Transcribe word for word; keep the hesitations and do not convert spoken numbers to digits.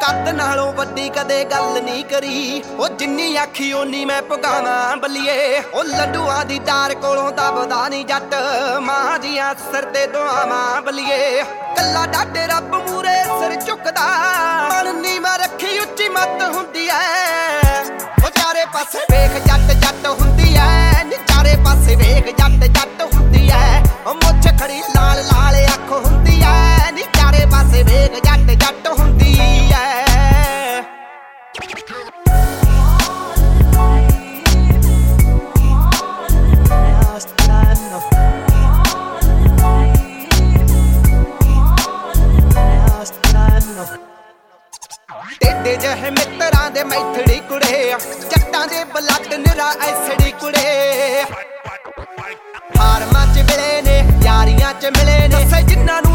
कद नालों वड्डी कदे गल नहीं करी ओ जिन्नी आखी ओनी मैं पुगावां बल्लिए ओ लड्डूआं दी डार कोलों दबदा नहीं जट मां दियां सिर ते दुआवां बल्लिए कल्ला डाडे रब मूरे सिर झुकदा मननी मैं रखी उच्ची मत हुंदी ऐ ओ चारे पासे वेख जट जट हुंदी ऐ नी चारे पासे वेख जट जट हुंदी ऐ ओ मुੱਛ खड़ी लाल लाल अख हुंदी ऐ नी चारे पासे वेख जट जट हुंदी ऐ टेडे जहे मित्रां दे मैथड़ी कुड़े जट्टां दे बलट निरा ऐसड़ी कुड़े फार्मां च मिले ने यारियां च मिले ने जिन्हां